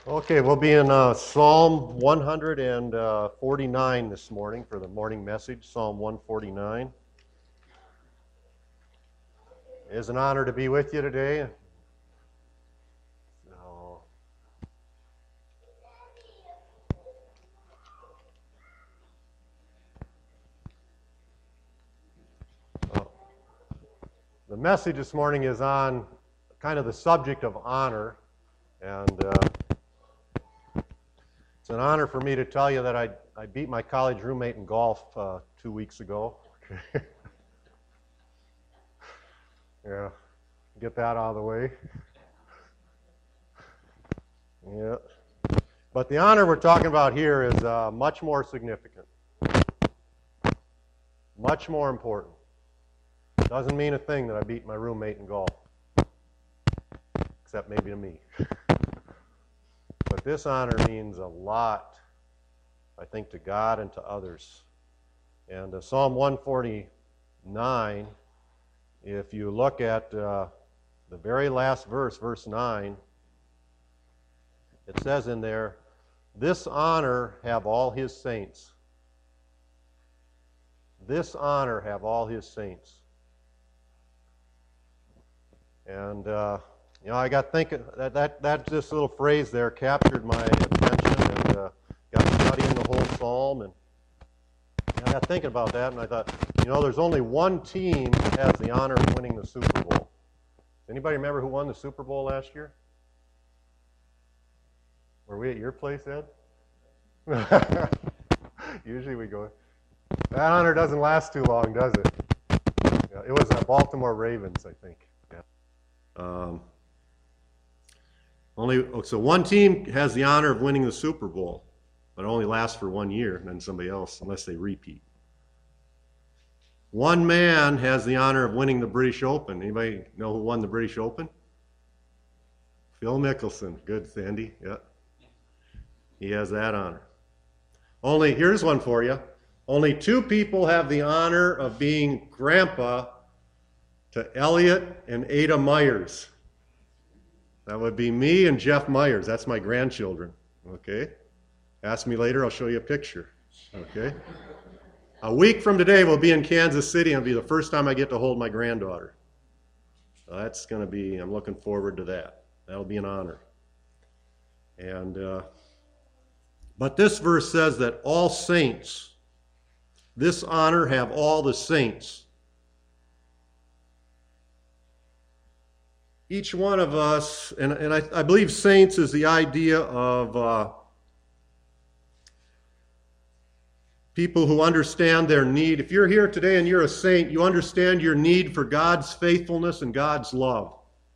Okay, we'll be in Psalm 149 this morning for the morning message, Psalm 149. It is an honor to be with you today. The message this morning is on kind of the subject of honor, and it's an honor for me to tell you that I beat my college roommate in golf 2 weeks ago. Yeah, get that out of the way. Yeah. But the honor we're talking about here is much more significant, much more important. Doesn't mean a thing that I beat my roommate in golf, except maybe to me. But this honor means a lot, I think, to God and to others. And Psalm 149, if you look at the very last verse, verse 9, it says in there, "This honor have all his saints." This honor have all his saints. And I got thinking that this little phrase there captured my attention, and got studying the whole psalm, and I got thinking about that, and I thought, there's only one team that has the honor of winning the Super Bowl. Anybody remember who won the Super Bowl last year? Were we at your place, Ed? Usually we go. That honor doesn't last too long, does it? Yeah, it was the Baltimore Ravens, I think. So one team has the honor of winning the Super Bowl, but it only lasts for 1 year, and then somebody else, unless they repeat. One man has the honor of winning the British Open. Anybody know who won the British Open? Phil Mickelson. Good, Sandy. Yeah. He has that honor. Here's one for you. Only two people have the honor of being grandpa to Elliot and Ada Myers. That would be me and Jeff Myers. That's my grandchildren. Okay? Ask me later, I'll show you a picture. Okay? A week from today, we'll be in Kansas City, and it'll be the first time I get to hold my granddaughter. So that's going to be, I'm looking forward to that. That'll be an honor. And, but this verse says that all saints, this honor have all the saints. Each one of us, and I believe saints is the idea of people who understand their need. If you're here today and you're a saint, you understand your need for God's faithfulness and God's love.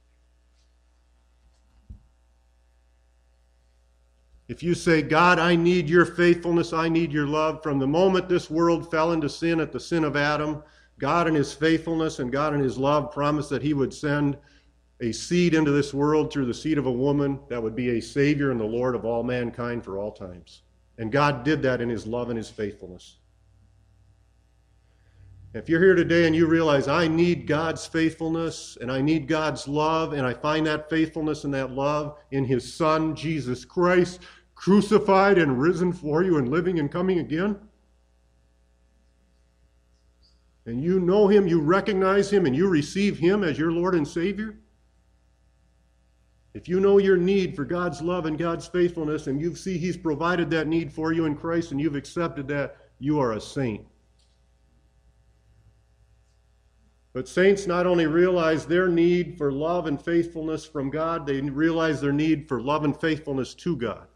If you say, God, I need your faithfulness, I need your love, from the moment this world fell into sin at the sin of Adam, God in his faithfulness and God in his love promised that he would send a seed into this world through the seed of a woman that would be a Savior and the Lord of all mankind for all times. And God did that in his love and his faithfulness. If you're here today and you realize I need God's faithfulness and I need God's love, and I find that faithfulness and that love in his Son, Jesus Christ, crucified and risen for you and living and coming again, and you know him, you recognize him, and you receive him as your Lord and Savior, if you know your need for God's love and God's faithfulness, and you see he's provided that need for you in Christ, and you've accepted that, you are a saint. But saints not only realize their need for love and faithfulness from God, they realize their need for love and faithfulness to God.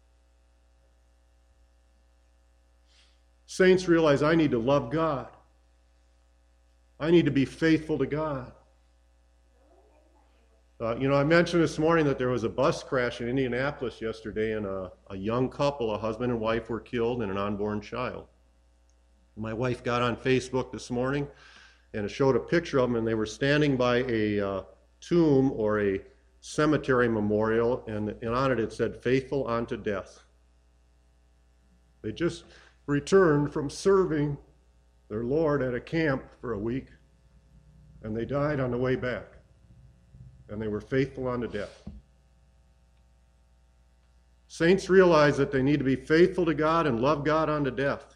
Saints realize I need to love God. I need to be faithful to God. I mentioned this morning that there was a bus crash in Indianapolis yesterday, and a young couple, a husband and wife, were killed and an unborn child. My wife got on Facebook this morning, and it showed a picture of them, and they were standing by a tomb or a cemetery memorial, and on it said, "Faithful unto death." They just returned from serving their Lord at a camp for a week, and they died on the way back. And they were faithful unto death. Saints realize that they need to be faithful to God and love God unto death.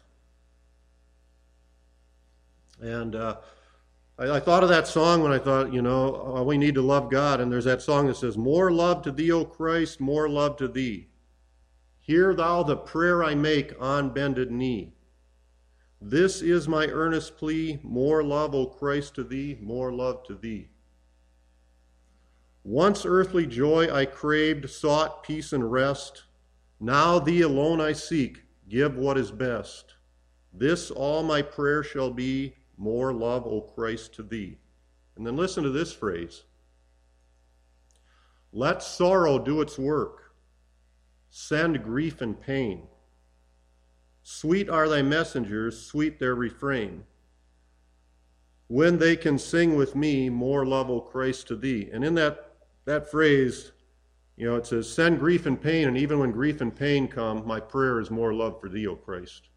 And I thought of that song when I thought, we need to love God. And there's that song that says, more love to thee, O Christ, more love to thee. Hear thou the prayer I make on bended knee. This is my earnest plea, more love, O Christ, to thee, more love to thee. Once earthly joy I craved, sought peace and rest. Now thee alone I seek, give what is best. This all my prayer shall be, more love, O Christ, to thee. And then listen to this phrase. Let sorrow do its work. Send grief and pain. Sweet are thy messengers, sweet their refrain. When they can sing with me, more love, O Christ, to thee. And in that phrase, it says, send grief and pain, and even when grief and pain come, my prayer is more love for thee, O Christ.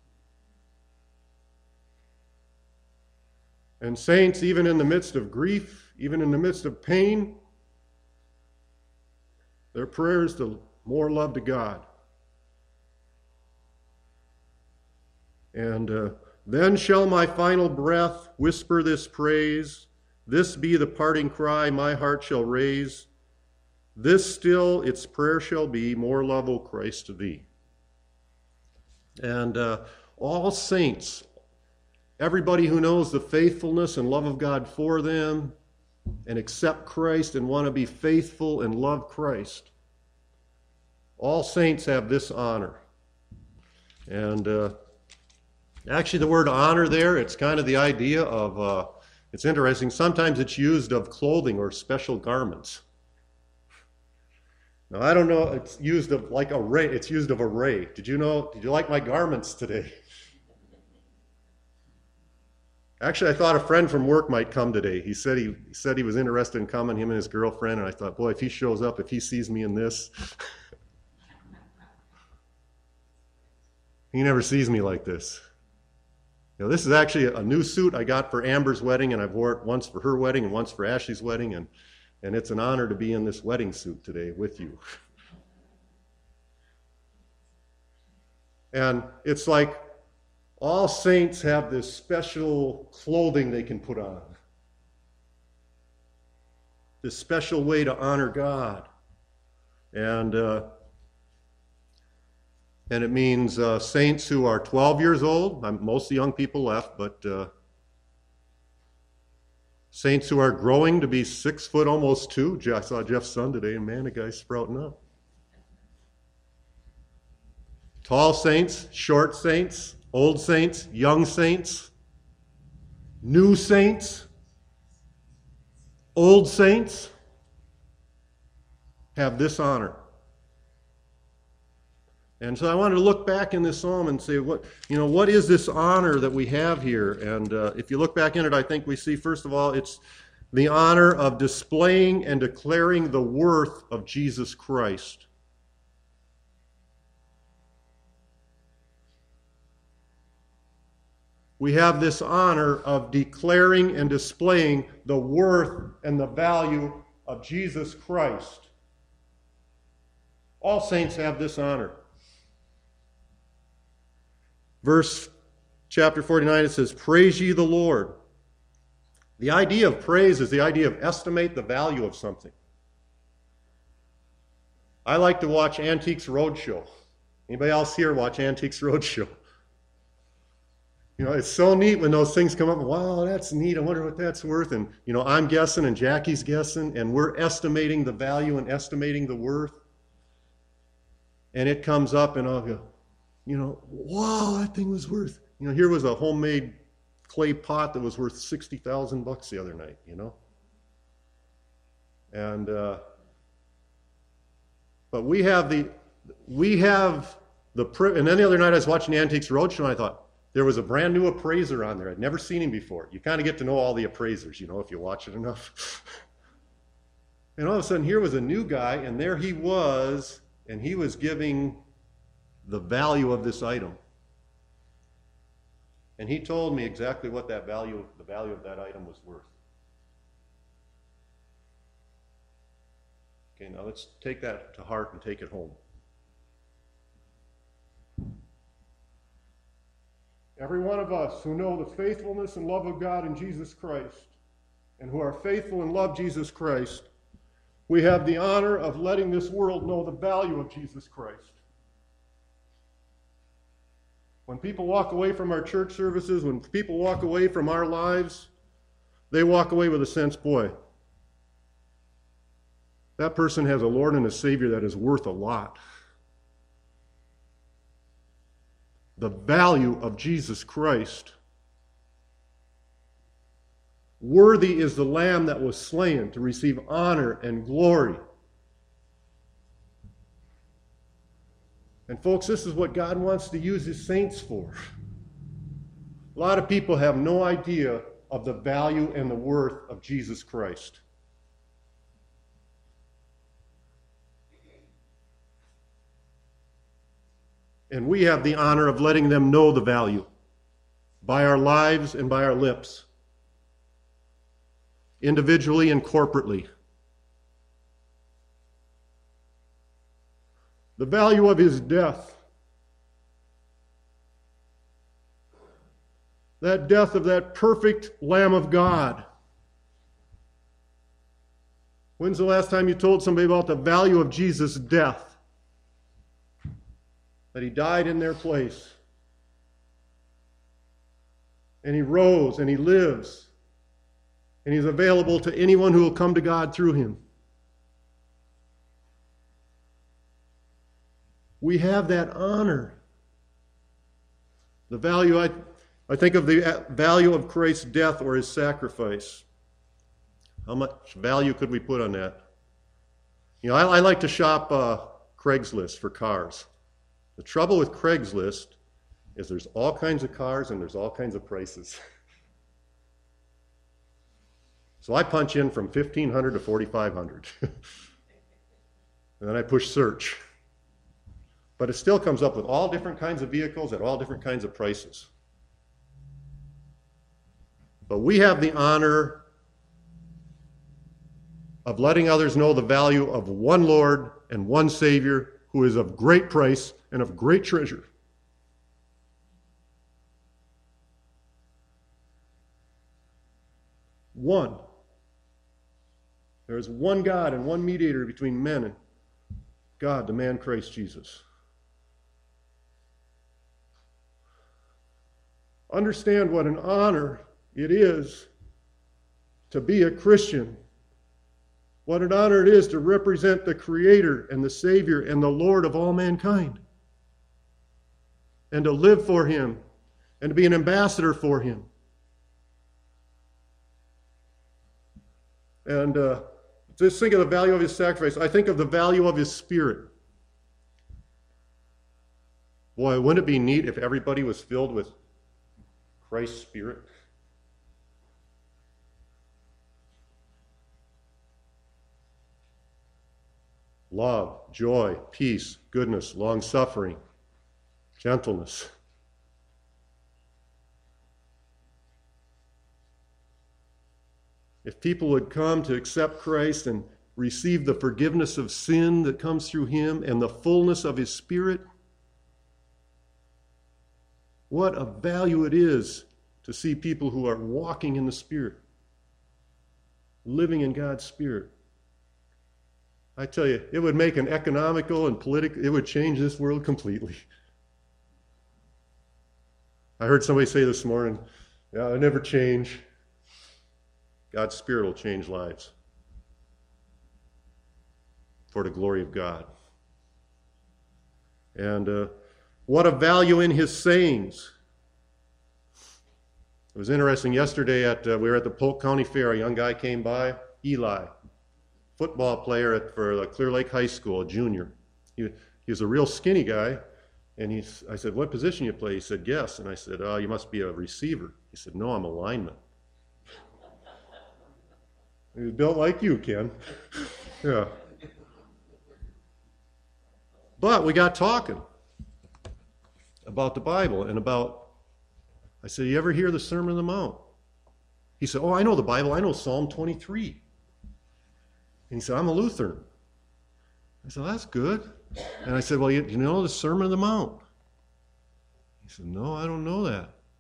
And saints, even in the midst of grief, even in the midst of pain, their prayer is to more love to God. And then shall my final breath whisper this praise. This be the parting cry my heart shall raise. This still its prayer shall be, more love, O Christ, to thee. And all saints, everybody who knows the faithfulness and love of God for them and accept Christ and want to be faithful and love Christ, all saints have this honor. And actually the word honor there, it's kind of the idea of, it's interesting, sometimes it's used of clothing or special garments. Now I don't know, it's used of like array, it's used of array. Did you like my garments today? Actually, I thought a friend from work might come today. He said he was interested in coming, him and his girlfriend, and I thought, boy, if he shows up, if he sees me in this, he never sees me like this. This is actually a new suit I got for Amber's wedding, and I've wore it once for her wedding and once for Ashley's wedding, and it's an honor to be in this wedding suit today with you. And it's like all saints have this special clothing they can put on. This special way to honor God. And it means saints who are 12 years old. Most of the young people left, but saints who are growing to be 6 foot, almost 2. I saw Jeff's son today, and man, the guy's sprouting up. Tall saints, short saints, old saints, young saints, new saints, old saints have this honor. And so I wanted to look back in this psalm and say, what is this honor that we have here? And if you look back in it, I think we see, first of all, it's the honor of displaying and declaring the worth of Jesus Christ. We have this honor of declaring and displaying the worth and the value of Jesus Christ. All saints have this honor. Chapter 49, it says, praise ye the Lord. The idea of praise is the idea of estimate the value of something. I like to watch Antiques Roadshow. Anybody else here watch Antiques Roadshow? It's so neat when those things come up. Wow, that's neat. I wonder what that's worth. And, I'm guessing and Jackie's guessing, and we're estimating the value and estimating the worth. And it comes up, and I'll go, wow, that thing was worth. Here was a homemade clay pot that was worth $60,000 the other night, And, but we have the, and then the other night I was watching the Antiques Roadshow, and I thought, there was a brand new appraiser on there. I'd never seen him before. You kind of get to know all the appraisers, if you watch it enough. And all of a sudden, here was a new guy, and there he was, and he was giving the value of this item. And he told me exactly what the value of that item was worth. Okay, now let's take that to heart and take it home. every one of us who know the faithfulness and love of God in Jesus Christ, and who are faithful and love Jesus Christ, we have the honor of letting this world know the value of Jesus Christ. When people walk away from our church services, when people walk away from our lives, they walk away with a sense, boy, that person has a Lord and a Savior that is worth a lot. The value of Jesus Christ. Worthy is the Lamb that was slain to receive honor and glory. And folks, this is what God wants to use His saints for. A lot of people have no idea of the value and the worth of Jesus Christ. And we have the honor of letting them know the value by our lives and by our lips, individually and corporately. The value of His death. That death of that perfect Lamb of God. When's the last time you told somebody about the value of Jesus' death? That He died in their place. And He rose and He lives. And He's available to anyone who will come to God through Him. We have that honor. The value, I think of the value of Christ's death or His sacrifice. How much value could we put on that? You know, I like to shop Craigslist for cars. The trouble with Craigslist is there's all kinds of cars and there's all kinds of prices. So I punch in from $1,500 to $4,500. And then I push search. But it still comes up with all different kinds of vehicles at all different kinds of prices. But we have the honor of letting others know the value of one Lord and one Savior who is of great price and of great treasure. One. There is one God and one mediator between men and God, the man Christ Jesus. Understand what an honor it is to be a Christian. What an honor it is to represent the Creator and the Savior and the Lord of all mankind. And to live for Him and to be an ambassador for Him. And just think of the value of His sacrifice. I think of the value of His Spirit. Boy, wouldn't it be neat if everybody was filled with Christ's Spirit? Love, joy, peace, goodness, long-suffering, gentleness. If people would come to accept Christ and receive the forgiveness of sin that comes through Him and the fullness of His Spirit, what a value it is to see people who are walking in the Spirit, living in God's Spirit. I tell you, it would make an economical and political, it would change this world completely. I heard somebody say this morning, yeah, it'll never change. God's Spirit will change lives for the glory of God. And what a value in His sayings. It was interesting yesterday we were at the Polk County Fair. A young guy came by, Eli, football player for Clear Lake High School, a junior. He was a real skinny guy, and I said, "What position you play?" He said, "Yes." And I said, "Oh, you must be a receiver." He said, "No, I'm a lineman." He was built like you, Ken. Yeah. But we got talking about the Bible and I said, "You ever hear the Sermon on the Mount?" He said, "Oh, I know the Bible. I know Psalm 23. And he said, "I'm a Lutheran." I said, "That's good." And I said, "Well, you know the Sermon on the Mount?" He said, "No, I don't know that."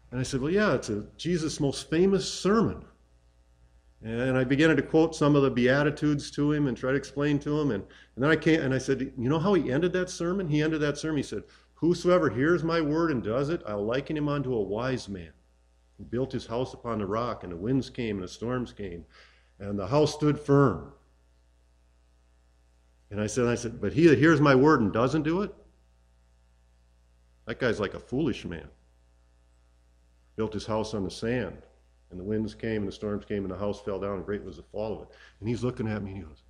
And I said, well, yeah, it's Jesus' most famous sermon. And I began to quote some of the Beatitudes to him and try to explain to him. And then I said, you know how he ended that sermon? He ended that sermon, he said, whosoever hears my word and does it, I'll liken him unto a wise man. He built his house upon the rock, and the winds came and the storms came, and the house stood firm. And I said, but he that hears my word and doesn't do it, that guy's like a foolish man. Built his house on the sand, and the winds came and the storms came and the house fell down, and great was the fall of it. And he's looking at me and he goes,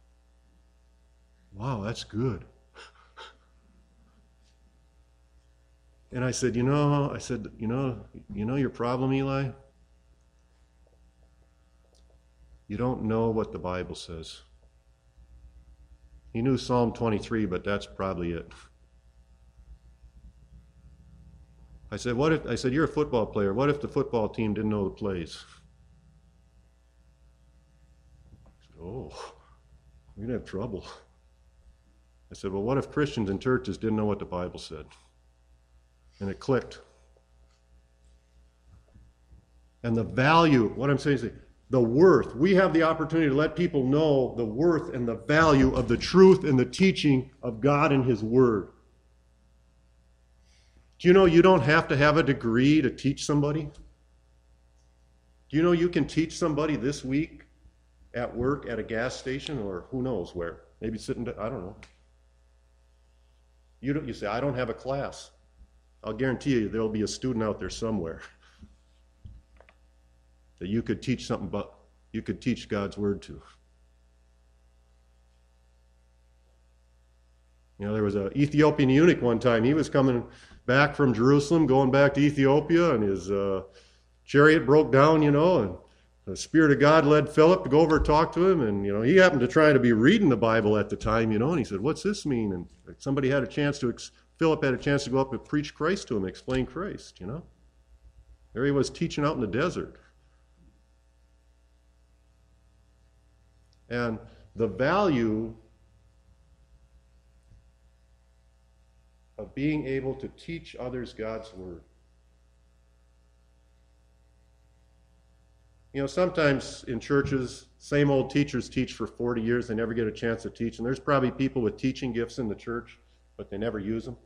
wow, that's good. And I said, you know your problem, Eli? You don't know what the Bible says. He knew Psalm 23, but that's probably it. I said, you're a football player. What if the football team didn't know the plays? I said, oh, we're going to have trouble. I said, well, what if Christians in churches didn't know what the Bible said? And it clicked. And the value, what I'm saying is the worth. We have the opportunity to let people know the worth and the value of the truth and the teaching of God and His Word. Do you know you don't have to have a degree to teach somebody? Do you know you can teach somebody this week at work, at a gas station, or who knows where? Maybe sitting, I don't know. You say, I don't have a class. I'll guarantee you there'll be a student out there somewhere that you could teach something about, you could teach God's Word to. You know, there was an Ethiopian eunuch one time. He was coming back from Jerusalem, going back to Ethiopia, and his chariot broke down, and the Spirit of God led Philip to go over and talk to him, and, he happened to try to be reading the Bible at the time, and he said, what's this mean? And somebody had a chance to, Philip had a chance to go up and preach Christ to him, explain Christ, There he was teaching out in the desert. And the value of being able to teach others God's Word. Sometimes in churches, same old teachers teach for 40 years, they never get a chance to teach. And there's probably people with teaching gifts in the church, but they never use them.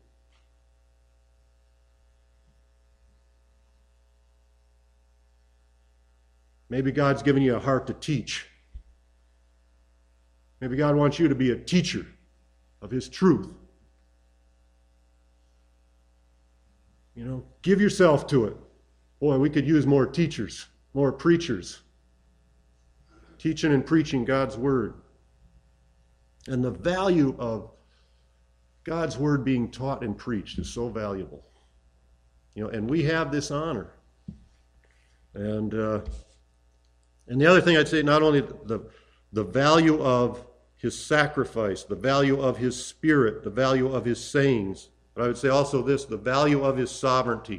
Maybe God's given you a heart to teach. Maybe God wants you to be a teacher of His truth. Give yourself to it. Boy, we could use more teachers, more preachers, teaching and preaching God's Word. And the value of God's Word being taught and preached is so valuable. And we have this honor. And the other thing I'd say, not only the value of His sacrifice, the value of His Spirit, the value of His sayings, but I would say also this, the value of His sovereignty.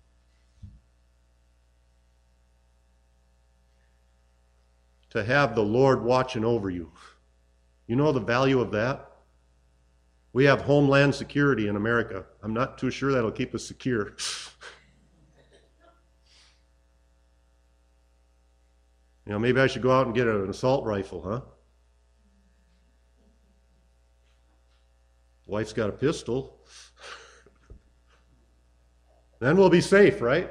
To have the Lord watching over you. You know the value of that? We have homeland security in America. I'm not too sure that'll keep us secure. Maybe I should go out and get an assault rifle, huh? Wife's got a pistol. Then we'll be safe, right?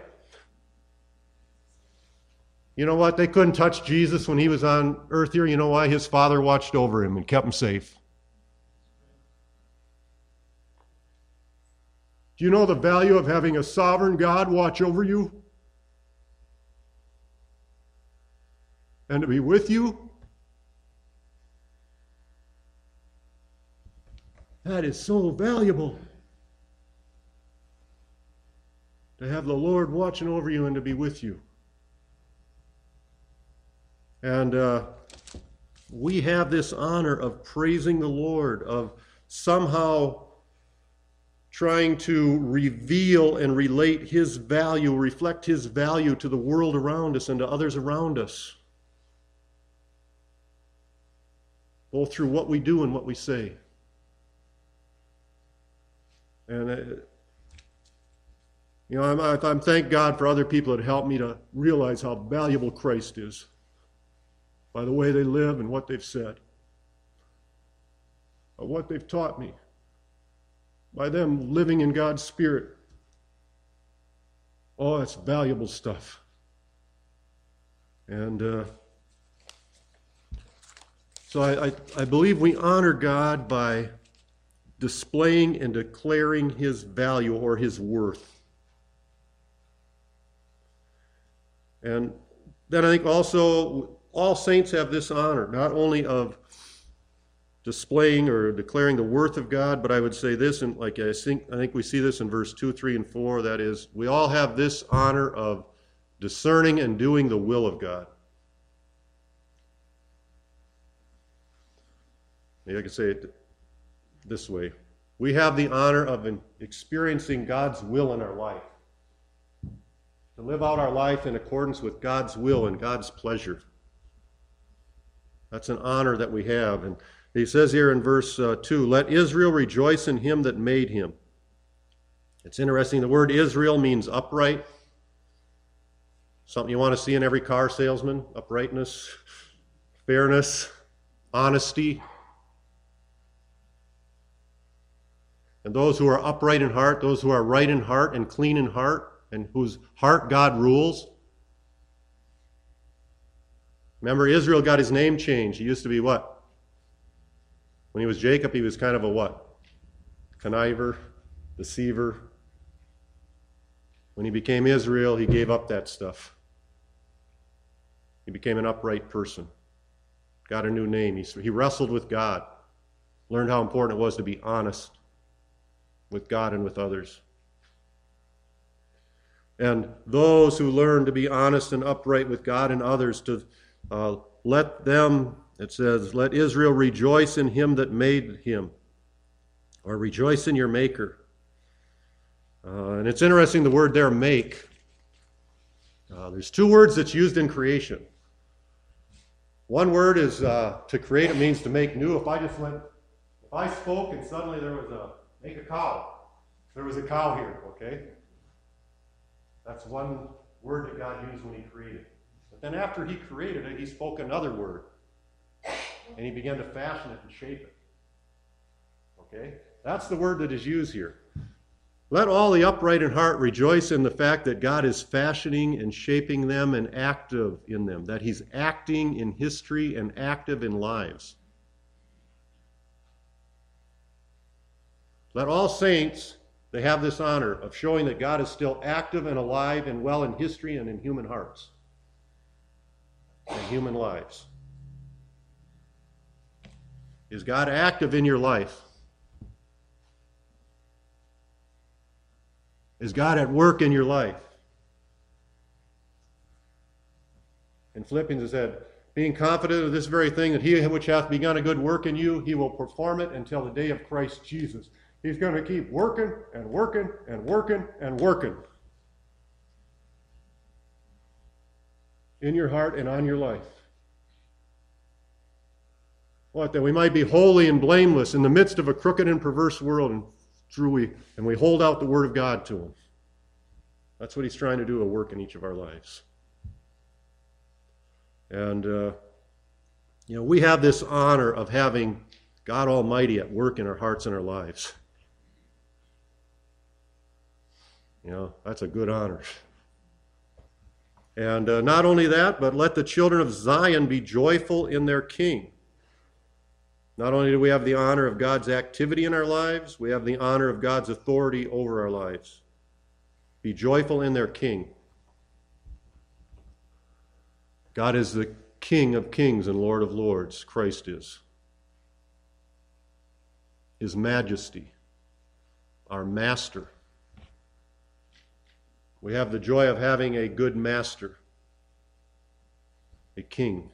You know what? They couldn't touch Jesus when He was on earth here. You know why? His Father watched over Him and kept Him safe. Do you know the value of having a sovereign God watch over you? And to be with you? That is so valuable. To have the Lord watching over you and to be with you. And we have this honor of praising the Lord, of somehow trying to reveal and relate His value, reflect His value to the world around us and to others around us. Both through what we do and what we say. And, You know, I'm thank God for other people that help me to realize how valuable Christ is by the way they live and what they've said, by what they've taught me, by them living in God's Spirit. Oh, that's valuable stuff. And so I believe we honor God by displaying and declaring his value or his worth. And then I think also all saints have this honor, not only of displaying or declaring the worth of God, but I would say this, and like I think we see this in verse 2, 3, and 4, that is, we all have this honor of discerning and doing the will of God. Maybe I could say it this way. We have the honor of experiencing God's will in our life. To live out our life in accordance with God's will and God's pleasure. That's an honor that we have. And he says here in verse 2, let Israel rejoice in him that made him. It's interesting, the word Israel means upright. Something you want to see in every car salesman, uprightness, fairness, honesty. And those who are upright in heart, those who are right in heart and clean in heart, and whose heart God rules. Remember, Israel got his name changed. He used to be what? When he was Jacob, he was kind of a what? Conniver, deceiver. When he became Israel, he gave up that stuff. He became an upright person. Got a new name. He wrestled with God. Learned how important it was to be honest with God and with others. And those who learn to be honest and upright with God and others, to let them, it says, let Israel rejoice in him that made him, or rejoice in your maker. And it's interesting, the word there, make. There's two words that's used in creation. One word is to create. It means to make new. If I spoke and suddenly there was make a cow. There was a cow here, okay? That's one word that God used when he created. But then after he created it, he spoke another word. And he began to fashion it and shape it. Okay? That's the word that is used here. Let all the upright in heart rejoice in the fact that God is fashioning and shaping them and active in them, that he's acting in history and active in lives. Let all saints, they have this honor of showing that God is still active and alive and well in history and in human hearts and human lives. Is God active in your life? Is God at work in your life? In Philippians it said, being confident of this very thing, that he which hath begun a good work in you, he will perform it until the day of Christ Jesus. He's going to keep working and working and working and working in your heart and on your life. What? That we might be holy and blameless in the midst of a crooked and perverse world, and we hold out the word of God to him. That's what he's trying to do, a work in each of our lives. And, we have this honor of having God Almighty at work in our hearts and our lives. That's a good honor. And not only that, but let the children of Zion be joyful in their King. Not only do we have the honor of God's activity in our lives, we have the honor of God's authority over our lives. Be joyful in their King. God is the King of kings and Lord of lords. Christ is. His majesty, our master. We have the joy of having a good master, a king.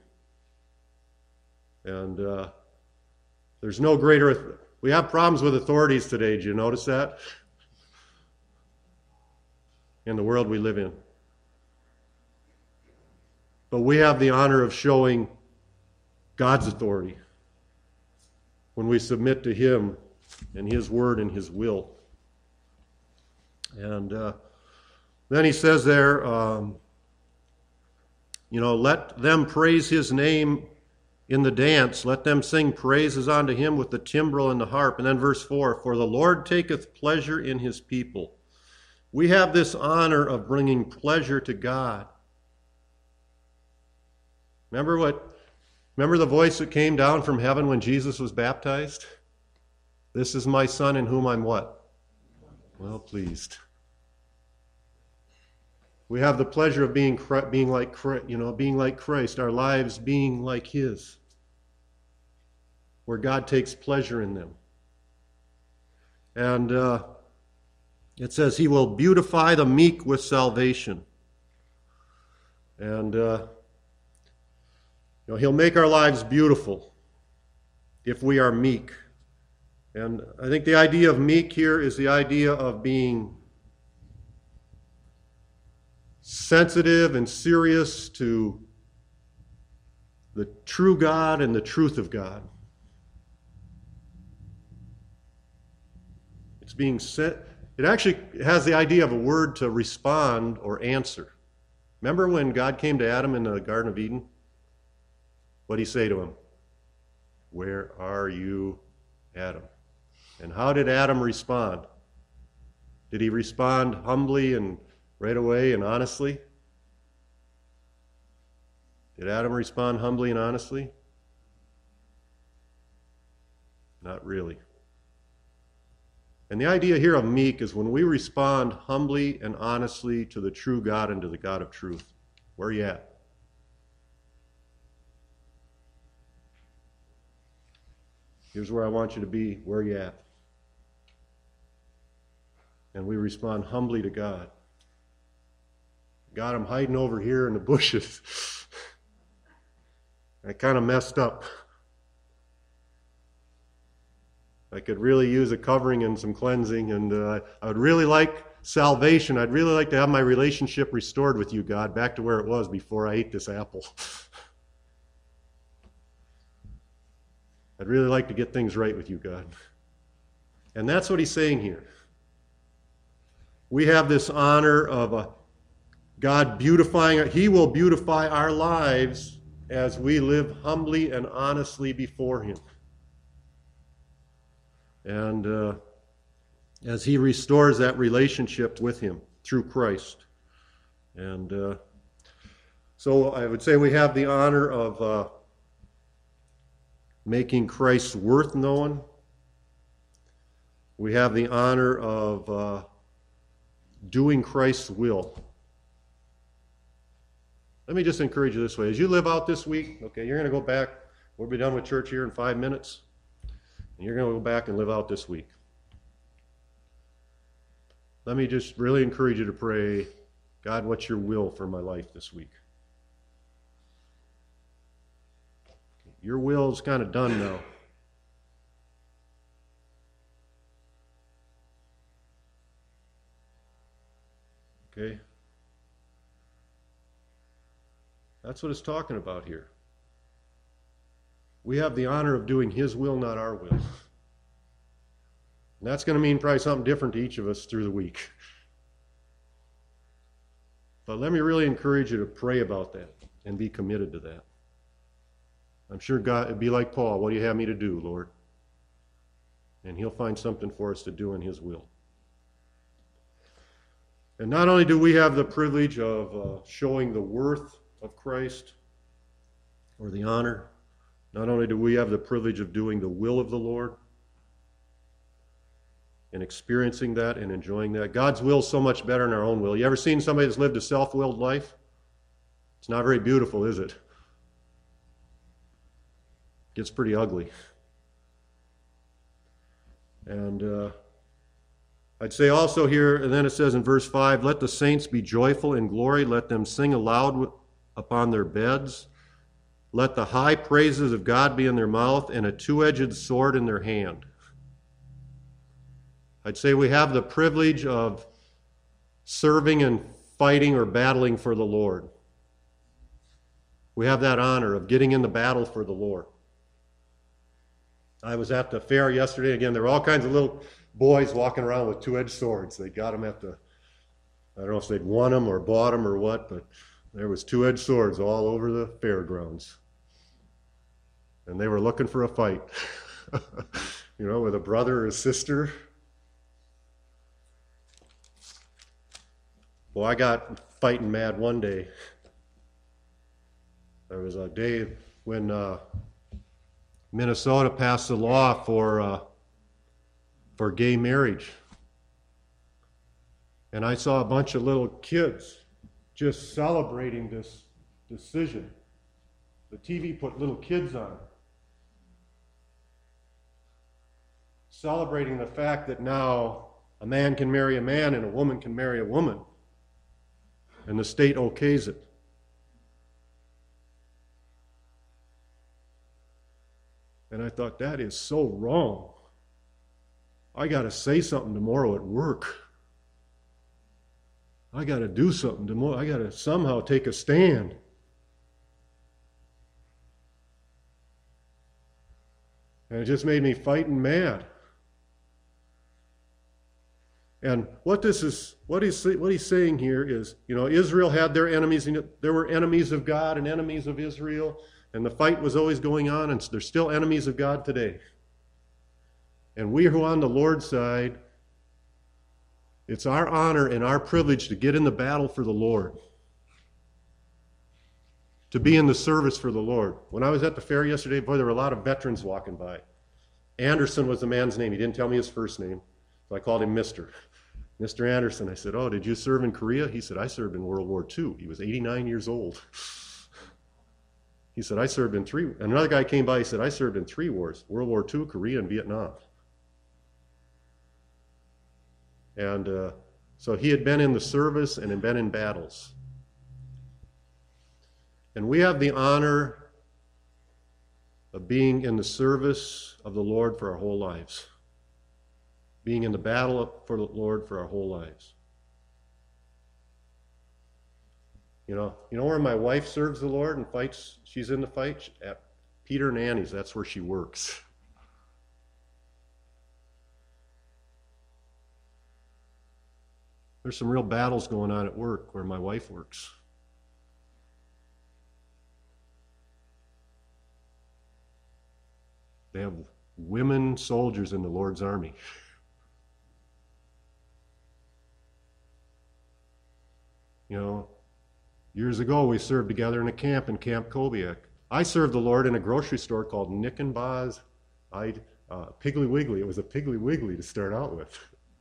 And there's no greater... We have problems with authorities today. Did you notice that? In the world we live in. But we have the honor of showing God's authority when we submit to him and his word and his will. And Then he says there, let them praise his name in the dance. Let them sing praises unto him with the timbrel and the harp. And then verse 4, for the Lord taketh pleasure in his people. We have this honor of bringing pleasure to God. Remember the voice that came down from heaven when Jesus was baptized? This is my son in whom I'm what? Well pleased. We have the pleasure of being like Christ, our lives being like his, where God takes pleasure in them. And it says he will beautify the meek with salvation. And he'll make our lives beautiful if we are meek. And I think the idea of meek here is the idea of being sensitive and serious to the true God and the truth of God. It actually has the idea of a word to respond or answer. Remember when God came to Adam in the Garden of Eden? What did he say to him? Where are you, Adam? And how did Adam respond? Did he respond humbly and right away and honestly? Did Adam respond humbly and honestly? Not really. And the idea here of meek is when we respond humbly and honestly to the true God and to the God of truth. Where are you at? Here's where I want you to be. Where are you at? And we respond humbly to God. God, I'm hiding over here in the bushes. I kind of messed up. I could really use a covering and some cleansing, and I would really like salvation. I'd really like to have my relationship restored with you, God, back to where it was before I ate this apple. I'd really like to get things right with you, God. And that's what he's saying here. We have this honor of God beautifying. He will beautify our lives as we live humbly and honestly before him. And as he restores that relationship with him through Christ. And so I would say we have the honor of making Christ's worth known. We have the honor of doing Christ's will. Let me just encourage you this way. As you live out this week, okay, you're going to go back. We'll be done with church here in 5 minutes. And you're going to go back and live out this week. Let me just really encourage you to pray, God, what's your will for my life this week? Your will is kind of done now. Okay? That's what it's talking about here. We have the honor of doing his will, not our will. And that's going to mean probably something different to each of us through the week. But let me really encourage you to pray about that and be committed to that. I'm sure God would be like Paul. What do you have me to do, Lord? And he'll find something for us to do in his will. And not only do we have the privilege of showing the worth of Christ, or the honor, not only do we have the privilege of doing the will of the Lord and experiencing that and enjoying that. God's will is so much better than our own will. You ever seen somebody that's lived a self-willed life? It's not very beautiful, is it? It gets pretty ugly. And I'd say also here, and then it says in verse 5, let the saints be joyful in glory, let them sing aloud upon their beds. Let the high praises of God be in their mouth and a two-edged sword in their hand. I'd say we have the privilege of serving and fighting or battling for the Lord. We have that honor of getting in the battle for the Lord. I was at the fair yesterday. Again, there were all kinds of little boys walking around with two-edged swords. They got them at the I don't know if they'd won them or bought them or what, but there was two-edged swords all over the fairgrounds. And they were looking for a fight, with a brother or a sister. Well, I got fighting mad one day. There was a day when Minnesota passed a law for gay marriage. And I saw a bunch of little kids just celebrating this decision. The TV put little kids on, celebrating the fact that now a man can marry a man and a woman can marry a woman. And the state okays it. And I thought, that is so wrong. I got to say something tomorrow at work. I got to do something tomorrow. I got to somehow take a stand. And it just made me fighting mad. And what he's saying here is, Israel had their enemies, and there were enemies of God and enemies of Israel, and the fight was always going on, and they're still enemies of God today. And we who are on the Lord's side, it's our honor and our privilege to get in the battle for the Lord, to be in the service for the Lord. When I was at the fair yesterday, boy, there were a lot of veterans walking by. Anderson was the man's name. He didn't tell me his first name, so I called him Mr. Anderson. I said, "Oh, did you serve in Korea?" He said, "I served in World War II." He was 89 years old. He said, "I served in 3. Another guy came by, he said, "I served in 3 wars, World War II, Korea, and Vietnam." And so he had been in the service and had been in battles. And we have the honor of being in the service of the Lord for our whole lives. Being in the battle for the Lord for our whole lives. You know where my wife serves the Lord and fights? She's in the fight? At Peter and Annie's. That's where she works. There's some real battles going on at work where my wife works. They have women soldiers in the Lord's army. Years ago we served together in a camp in Camp Kobiak. I served the Lord in a grocery store called Nick and Boz Piggly Wiggly. It was a Piggly Wiggly to start out with.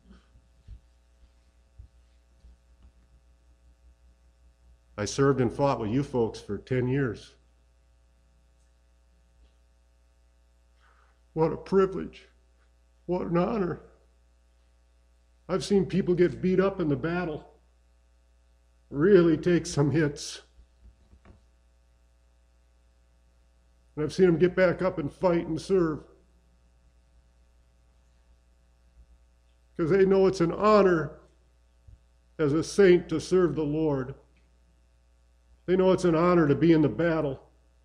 I served and fought with you folks for 10 years. What a privilege. What an honor. I've seen people get beat up in the battle. Really take some hits. And I've seen them get back up and fight and serve. Because they know it's an honor as a saint to serve the Lord. They know it's an honor to be in the battle.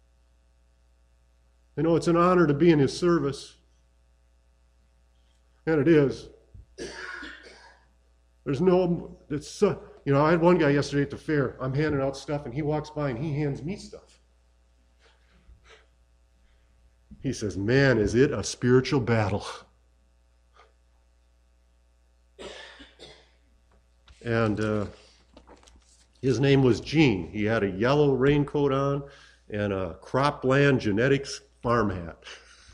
They know it's an honor to be in His service. And it is. I had one guy yesterday at the fair. I'm handing out stuff, and he walks by and he hands me stuff. He says, "Man, is it a spiritual battle." And his name was Gene. He had a yellow raincoat on and a Cropland Genetics farm hat.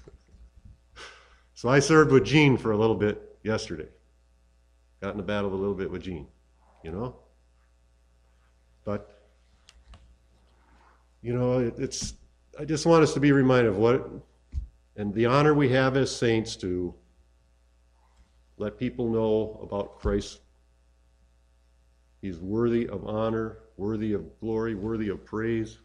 So I served with Gene for a little bit yesterday. Got in the battle a little bit with Gene, But, I just want us to be reminded of what, and the honor we have as saints to let people know about Christ. He's worthy of honor, worthy of glory, worthy of praise.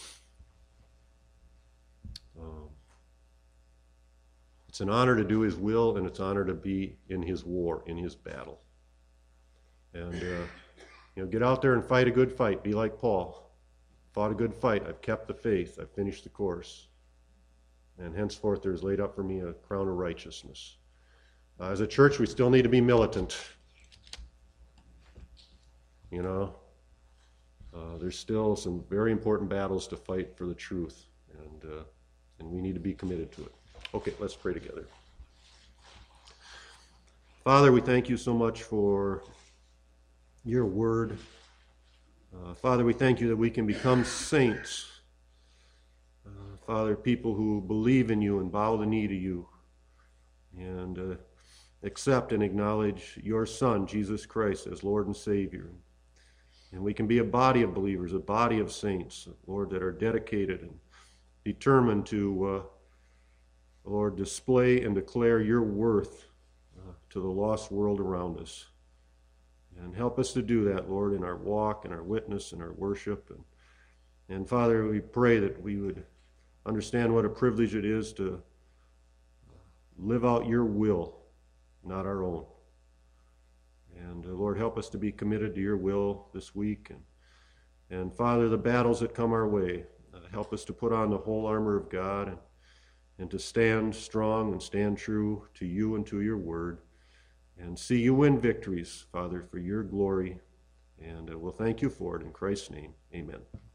It's an honor to do His will, and it's an honor to be in His war, in His battle. And, get out there and fight a good fight. Be like Paul. Fought a good fight. I've kept the faith. I've finished the course. And henceforth there is laid up for me a crown of righteousness. As a church, we still need to be militant. you know. There's still some very important battles to fight for the truth, and we need to be committed to it. Okay, let's pray together. Father, we thank you so much for your word. Father, we thank you that we can become saints. Father, people who believe in you and bow the knee to you and accept and acknowledge your Son, Jesus Christ, as Lord and Savior. And we can be a body of believers, a body of saints, Lord, that are dedicated and determined to, Lord, display and declare your worth to the lost world around us. And help us to do that, Lord, in our walk and our witness and our worship. And Father, we pray that we would understand what a privilege it is to live out your will, not our own. And Lord, help us to be committed to your will this week. And Father, the battles that come our way, help us to put on the whole armor of God and to stand strong and stand true to you and to your word. And see you win victories, Father, for your glory. And we'll thank you for it in Christ's name. Amen.